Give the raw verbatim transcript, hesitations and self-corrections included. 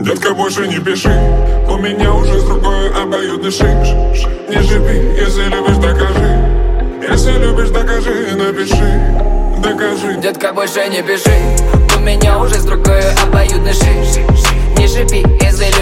Детка, больше не пиши, у меня уже с другой обоюдный шиш. Не живи, если любишь, докажи. Если любишь, докажи, напиши, докажи. Детка, больше не пиши, у меня уже с другой обоюдный шиш. Не шипи, если